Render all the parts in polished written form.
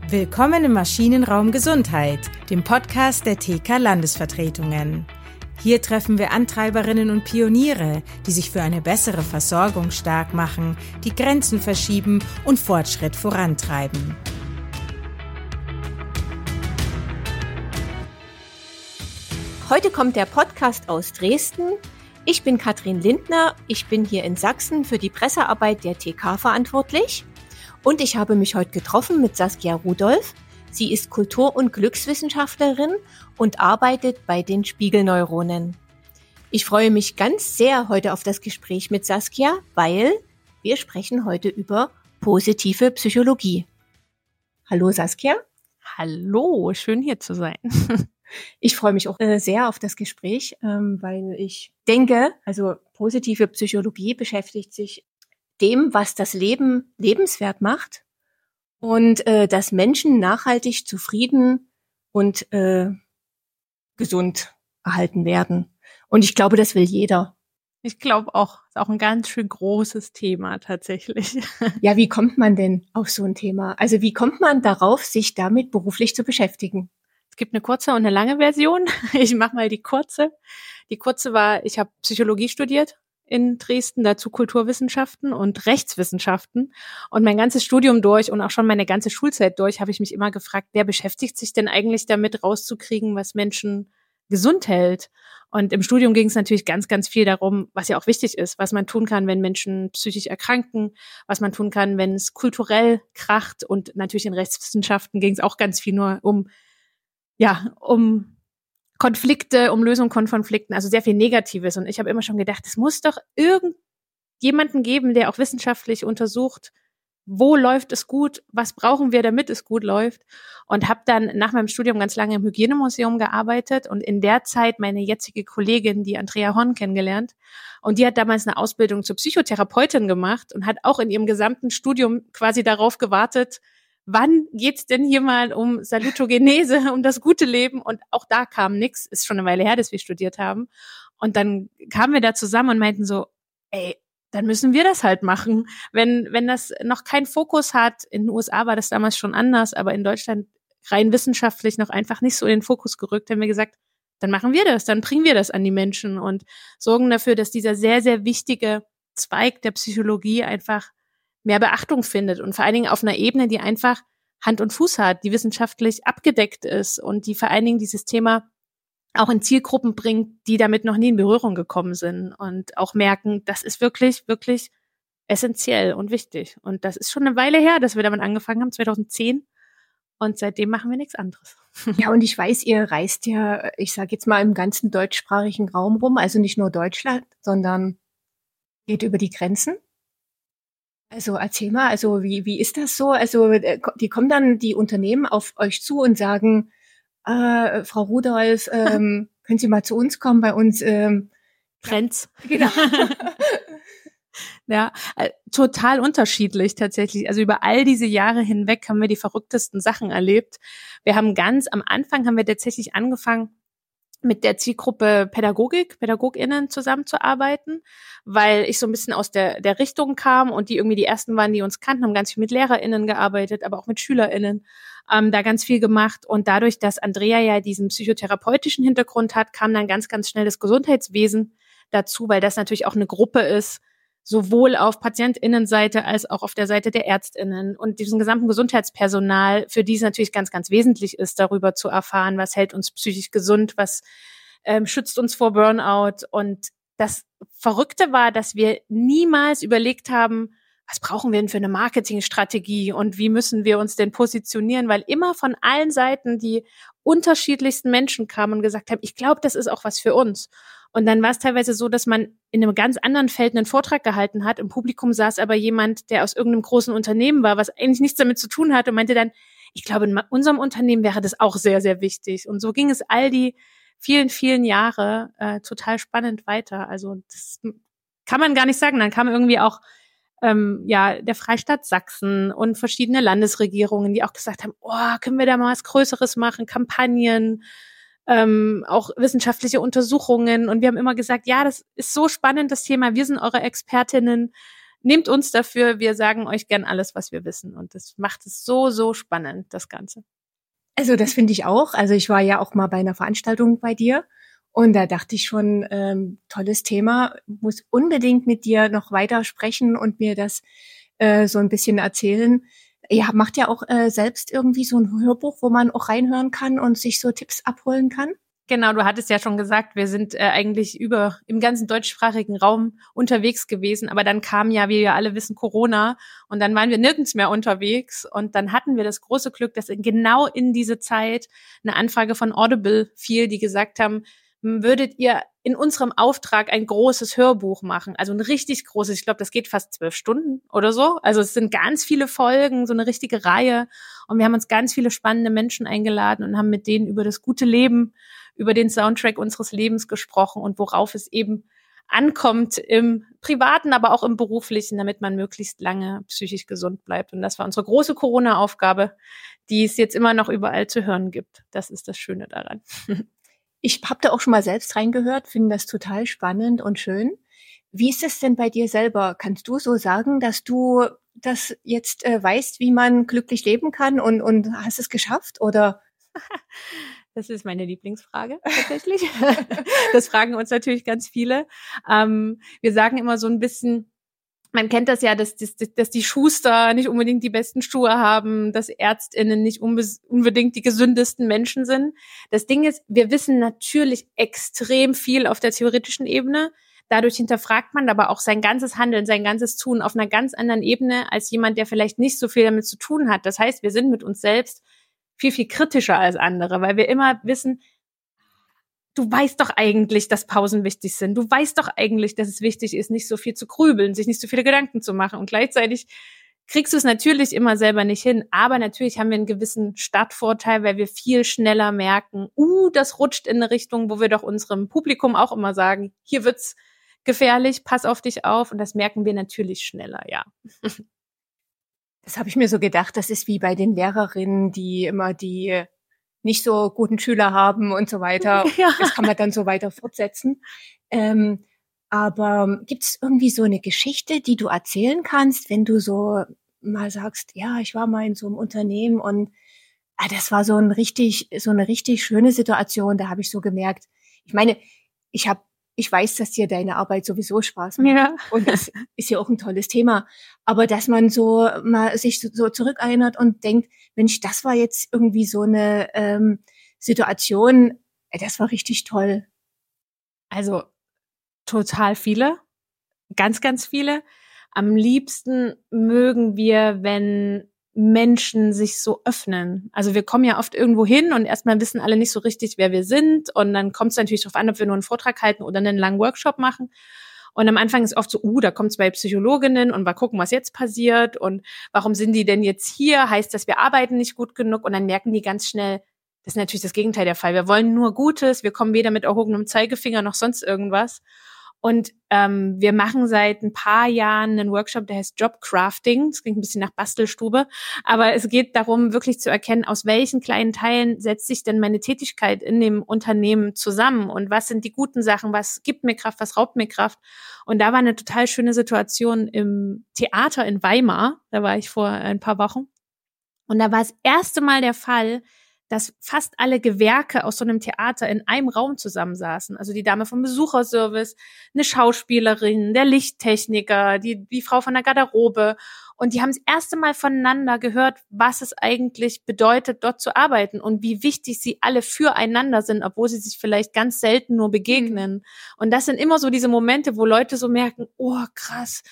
Willkommen im Maschinenraum Gesundheit, dem Podcast der TK Landesvertretungen. Hier treffen wir Antreiberinnen und Pioniere, die sich für eine bessere Versorgung stark machen, die Grenzen verschieben und Fortschritt vorantreiben. Heute kommt der Podcast aus Dresden. Ich bin Katrin Lindner, ich bin hier in Sachsen für die Pressearbeit der TK verantwortlich. Und ich habe mich heute getroffen mit Saskia Rudolph. Sie ist Kultur- und Glückswissenschaftlerin und arbeitet bei den Spiegelneuronen. Ich freue mich ganz sehr heute auf das Gespräch mit Saskia, weil wir sprechen heute über positive Psychologie. Hallo Saskia. Hallo, schön hier zu sein. Ich freue mich auch sehr auf das Gespräch, weil ich denke, also positive Psychologie beschäftigt sich dem, was das Leben lebenswert macht und dass Menschen nachhaltig zufrieden und gesund erhalten werden. Und ich glaube, das will jeder. Ich glaube auch, ist auch ein ganz schön großes Thema tatsächlich. Ja, wie kommt man denn auf so ein Thema? Also wie kommt man darauf, sich damit beruflich zu beschäftigen? Es gibt eine kurze und eine lange Version. Ich mache mal die kurze. Die kurze war, ich habe Psychologie studiert in Dresden, dazu Kulturwissenschaften und Rechtswissenschaften. Und mein ganzes Studium durch und auch schon meine ganze Schulzeit durch habe ich mich immer gefragt, wer beschäftigt sich denn eigentlich damit, rauszukriegen, was Menschen gesund hält? Und im Studium ging es natürlich ganz, ganz viel darum, was ja auch wichtig ist, was man tun kann, wenn Menschen psychisch erkranken, was man tun kann, wenn es kulturell kracht. Und natürlich in Rechtswissenschaften ging es auch ganz viel nur um Konflikte, um Lösung von Konflikten, also sehr viel Negatives. Und ich habe immer schon gedacht, es muss doch irgendjemanden geben, der auch wissenschaftlich untersucht, wo läuft es gut, was brauchen wir, damit es gut läuft. Und habe dann nach meinem Studium ganz lange im Hygienemuseum gearbeitet und in der Zeit meine jetzige Kollegin, die Andrea Horn, kennengelernt. Und die hat damals eine Ausbildung zur Psychotherapeutin gemacht und hat auch in ihrem gesamten Studium quasi darauf gewartet, wann geht's denn hier mal um Salutogenese, um das gute Leben? Und auch da kam nichts. Ist schon eine Weile her, dass wir studiert haben. Und dann kamen wir da zusammen und meinten so, dann müssen wir das halt machen. Wenn das noch keinen Fokus hat, in den USA war das damals schon anders, aber in Deutschland rein wissenschaftlich noch einfach nicht so in den Fokus gerückt, haben wir gesagt, dann machen wir das, dann bringen wir das an die Menschen und sorgen dafür, dass dieser sehr, sehr wichtige Zweig der Psychologie einfach mehr Beachtung findet und vor allen Dingen auf einer Ebene, die einfach Hand und Fuß hat, die wissenschaftlich abgedeckt ist und die vor allen Dingen dieses Thema auch in Zielgruppen bringt, die damit noch nie in Berührung gekommen sind und auch merken, das ist wirklich, wirklich essentiell und wichtig. Und das ist schon eine Weile her, dass wir damit angefangen haben, 2010. Und seitdem machen wir nichts anderes. Ja, und ich weiß, ihr reist ja, ich sage jetzt mal, im ganzen deutschsprachigen Raum rum, also nicht nur Deutschland, sondern geht über die Grenzen. Also erzähl mal, also wie ist das so? Also die kommen dann die Unternehmen auf euch zu und sagen, Frau Rudolph, können Sie mal zu uns kommen, bei uns Trends. Genau. Ja, total unterschiedlich tatsächlich. Also über all diese Jahre hinweg haben wir die verrücktesten Sachen erlebt. Wir haben ganz am Anfang haben wir tatsächlich angefangen, mit der Zielgruppe PädagogInnen zusammenzuarbeiten, weil ich so ein bisschen aus der Richtung kam und die irgendwie die ersten waren, die uns kannten, haben ganz viel mit LehrerInnen gearbeitet, aber auch mit SchülerInnen, da ganz viel gemacht. Und dadurch, dass Andrea ja diesen psychotherapeutischen Hintergrund hat, kam dann ganz, ganz schnell das Gesundheitswesen dazu, weil das natürlich auch eine Gruppe ist, sowohl auf PatientInnenseite als auch auf der Seite der ÄrztInnen und diesem gesamten Gesundheitspersonal, für die es natürlich ganz, ganz wesentlich ist, darüber zu erfahren, was hält uns psychisch gesund, was schützt uns vor Burnout. Und das Verrückte war, dass wir niemals überlegt haben, was brauchen wir denn für eine Marketingstrategie und wie müssen wir uns denn positionieren, weil immer von allen Seiten die unterschiedlichsten Menschen kamen und gesagt haben, ich glaube, das ist auch was für uns. Und dann war es teilweise so, dass man in einem ganz anderen Feld einen Vortrag gehalten hat. Im Publikum saß aber jemand, der aus irgendeinem großen Unternehmen war, was eigentlich nichts damit zu tun hatte und meinte dann, ich glaube, in unserem Unternehmen wäre das auch sehr, sehr wichtig. Und so ging es all die vielen, vielen Jahre total spannend weiter. Also das kann man gar nicht sagen. Dann kam irgendwie auch der Freistaat Sachsen und verschiedene Landesregierungen, die auch gesagt haben, können wir da mal was Größeres machen, Kampagnen, auch wissenschaftliche Untersuchungen. Und wir haben immer gesagt, ja, das ist so spannend, das Thema, wir sind eure Expertinnen, nehmt uns dafür, wir sagen euch gern alles, was wir wissen. Und das macht es so, so spannend, das Ganze. Also das finde ich auch. Also ich war ja auch mal bei einer Veranstaltung bei dir und da dachte ich schon, tolles Thema, muss unbedingt mit dir noch weiter sprechen und mir das so ein bisschen erzählen. Ihr macht ja auch selbst irgendwie so ein Hörbuch, wo man auch reinhören kann und sich so Tipps abholen kann. Genau, du hattest ja schon gesagt, wir sind eigentlich im ganzen deutschsprachigen Raum unterwegs gewesen, aber dann kam ja, wie wir alle wissen, Corona und dann waren wir nirgends mehr unterwegs und dann hatten wir das große Glück, dass genau in diese Zeit eine Anfrage von Audible fiel, die gesagt haben, würdet ihr in unserem Auftrag ein großes Hörbuch machen, also ein richtig großes, ich glaube, das geht fast 12 Stunden oder so, also es sind ganz viele Folgen, so eine richtige Reihe und wir haben uns ganz viele spannende Menschen eingeladen und haben mit denen über das gute Leben, über den Soundtrack unseres Lebens gesprochen und worauf es eben ankommt im Privaten, aber auch im Beruflichen, damit man möglichst lange psychisch gesund bleibt. Und das war unsere große Corona-Aufgabe, die es jetzt immer noch überall zu hören gibt. Das ist das Schöne daran. Ich habe da auch schon mal selbst reingehört, finde das total spannend und schön. Wie ist es denn bei dir selber? Kannst du so sagen, dass du das jetzt weißt, wie man glücklich leben kann und hast es geschafft? Oder? Das ist meine Lieblingsfrage tatsächlich. Das fragen uns natürlich ganz viele. Wir sagen immer so ein bisschen, man kennt das ja, dass die Schuster nicht unbedingt die besten Schuhe haben, dass ÄrztInnen nicht unbedingt die gesündesten Menschen sind. Das Ding ist, wir wissen natürlich extrem viel auf der theoretischen Ebene. Dadurch hinterfragt man aber auch sein ganzes Handeln, sein ganzes Tun auf einer ganz anderen Ebene als jemand, der vielleicht nicht so viel damit zu tun hat. Das heißt, wir sind mit uns selbst viel, viel kritischer als andere, weil wir immer wissen, du weißt doch eigentlich, dass Pausen wichtig sind. Du weißt doch eigentlich, dass es wichtig ist, nicht so viel zu grübeln, sich nicht so viele Gedanken zu machen. Und gleichzeitig kriegst du es natürlich immer selber nicht hin. Aber natürlich haben wir einen gewissen Startvorteil, weil wir viel schneller merken, das rutscht in eine Richtung, wo wir doch unserem Publikum auch immer sagen, hier wird's gefährlich, pass auf dich auf. Und das merken wir natürlich schneller, ja. Das habe ich mir so gedacht, das ist wie bei den Lehrerinnen, die immer die nicht so guten Schüler haben und so weiter. Ja. Das kann man dann so weiter fortsetzen. Aber gibt es irgendwie so eine Geschichte, die du erzählen kannst, wenn du so mal sagst, ja, ich war mal in so einem Unternehmen und das war so eine richtig schöne Situation, da habe ich so gemerkt, ich meine, ich weiß, dass dir deine Arbeit sowieso Spaß macht. Ja. Und das ist ja auch ein tolles Thema. Aber dass man so mal sich so zurückerinnert und denkt, Mensch, das war jetzt irgendwie so eine Situation, das war richtig toll. Also total viele, ganz, ganz viele. Am liebsten mögen wir, wenn Menschen sich so öffnen. Also wir kommen ja oft irgendwo hin und erstmal wissen alle nicht so richtig, wer wir sind. Und dann kommt es natürlich darauf an, ob wir nur einen Vortrag halten oder einen langen Workshop machen. Und am Anfang ist oft so, da kommen 2 Psychologinnen und mal gucken, was jetzt passiert. Und warum sind die denn jetzt hier? Heißt das, wir arbeiten nicht gut genug? Und dann merken die ganz schnell, das ist natürlich das Gegenteil der Fall. Wir wollen nur Gutes. Wir kommen weder mit erhobenem Zeigefinger noch sonst irgendwas. Und wir machen seit ein paar Jahren einen Workshop, der heißt Jobcrafting. Das klingt ein bisschen nach Bastelstube. Aber es geht darum, wirklich zu erkennen, aus welchen kleinen Teilen setzt sich denn meine Tätigkeit in dem Unternehmen zusammen? Und was sind die guten Sachen? Was gibt mir Kraft? Was raubt mir Kraft? Und da war eine total schöne Situation im Theater in Weimar. Da war ich vor ein paar Wochen. Und da war das erste Mal der Fall, dass fast alle Gewerke aus so einem Theater in einem Raum zusammensaßen. Also die Dame vom Besucherservice, eine Schauspielerin, der Lichttechniker, die Frau von der Garderobe. Und die haben das erste Mal voneinander gehört, was es eigentlich bedeutet, dort zu arbeiten und wie wichtig sie alle füreinander sind, obwohl sie sich vielleicht ganz selten nur begegnen. Und das sind immer so diese Momente, wo Leute so merken, krass.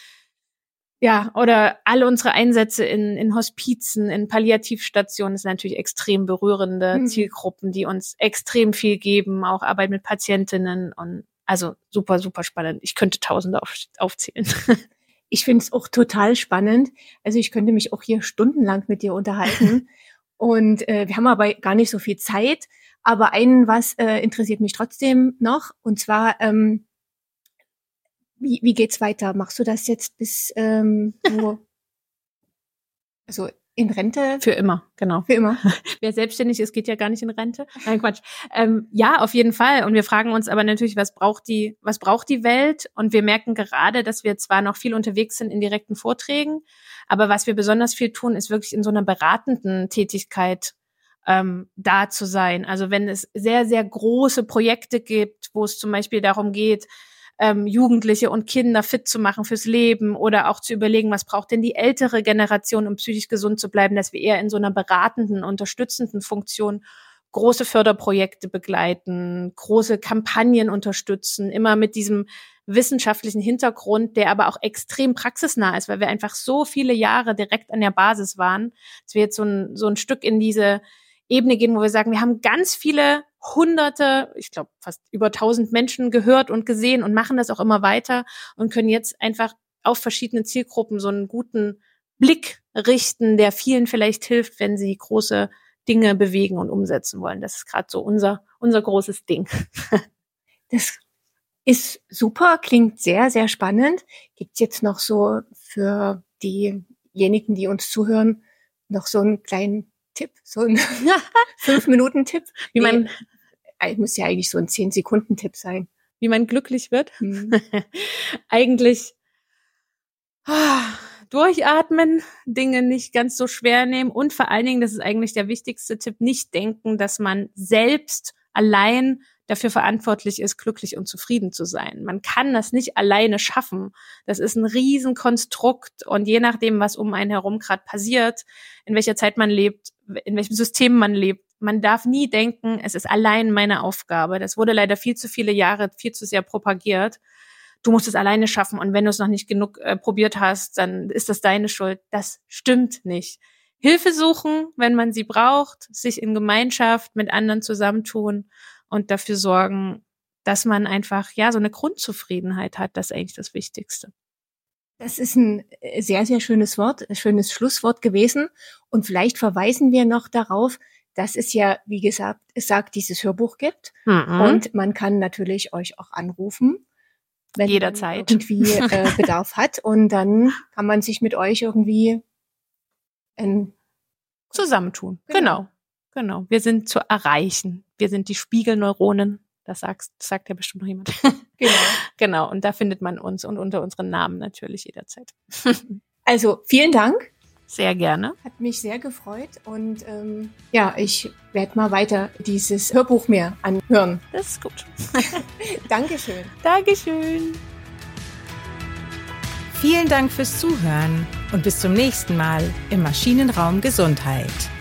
Ja, oder alle unsere Einsätze in Hospizen, in Palliativstationen sind natürlich extrem berührende Zielgruppen, die uns extrem viel geben, auch Arbeit mit Patientinnen und also super, super spannend. Ich könnte Tausende aufzählen. Ich finde es auch total spannend. Also ich könnte mich auch hier stundenlang mit dir unterhalten und wir haben aber gar nicht so viel Zeit. Aber was interessiert mich trotzdem noch und zwar Wie geht's weiter? Machst du das jetzt bis also in Rente? Für immer, genau. Für immer. Wer selbstständig ist, geht ja gar nicht in Rente. Nein, Quatsch. Ja, auf jeden Fall. Und wir fragen uns aber natürlich, was braucht die Welt? Und wir merken gerade, dass wir zwar noch viel unterwegs sind in direkten Vorträgen, aber was wir besonders viel tun, ist wirklich in so einer beratenden Tätigkeit da zu sein. Also wenn es sehr, sehr große Projekte gibt, wo es zum Beispiel darum geht, Jugendliche und Kinder fit zu machen fürs Leben oder auch zu überlegen, was braucht denn die ältere Generation, um psychisch gesund zu bleiben, dass wir eher in so einer beratenden, unterstützenden Funktion große Förderprojekte begleiten, große Kampagnen unterstützen, immer mit diesem wissenschaftlichen Hintergrund, der aber auch extrem praxisnah ist, weil wir einfach so viele Jahre direkt an der Basis waren, dass wir jetzt so ein Stück in diese Ebene gehen, wo wir sagen, wir haben ganz viele Hunderte, ich glaube fast über 1000 Menschen gehört und gesehen und machen das auch immer weiter und können jetzt einfach auf verschiedene Zielgruppen so einen guten Blick richten, der vielen vielleicht hilft, wenn sie große Dinge bewegen und umsetzen wollen. Das ist gerade so unser großes Ding. Das ist super, klingt sehr, sehr spannend. Gibt's jetzt noch so für diejenigen, die uns zuhören, noch so einen kleinen Tipp, so ein 5-Minuten-Tipp? Muss ja eigentlich so ein 10-Sekunden-Tipp sein. Wie man glücklich wird? Eigentlich durchatmen, Dinge nicht ganz so schwer nehmen und vor allen Dingen, das ist eigentlich der wichtigste Tipp, nicht denken, dass man selbst allein dafür verantwortlich ist, glücklich und zufrieden zu sein. Man kann das nicht alleine schaffen. Das ist ein Riesenkonstrukt und je nachdem, was um einen herum gerade passiert, in welcher Zeit man lebt, in welchem System man lebt, man darf nie denken, es ist allein meine Aufgabe. Das wurde leider viel zu viele Jahre, viel zu sehr propagiert. Du musst es alleine schaffen und wenn du es noch nicht genug probiert hast, dann ist das deine Schuld. Das stimmt nicht. Hilfe suchen, wenn man sie braucht, sich in Gemeinschaft mit anderen zusammentun und dafür sorgen, dass man einfach so eine Grundzufriedenheit hat. Das ist eigentlich das Wichtigste. Das ist ein sehr, sehr schönes Wort, ein schönes Schlusswort gewesen. Und vielleicht verweisen wir noch darauf, dass es ja, wie gesagt, dieses Hörbuch gibt. Und man kann natürlich euch auch anrufen, wenn jederzeit man irgendwie Bedarf hat. Und dann kann man sich mit euch irgendwie zusammentun. Genau. Wir sind zu erreichen. Wir sind die Spiegelneuronen. Das sagt ja bestimmt noch jemand. Genau. Und da findet man uns und unter unseren Namen natürlich jederzeit. Also vielen Dank. Sehr gerne. Hat mich sehr gefreut und ich werde mal weiter dieses Hörbuch mir anhören. Das ist gut. Dankeschön. Dankeschön. Vielen Dank fürs Zuhören und bis zum nächsten Mal im Maschinenraum Gesundheit.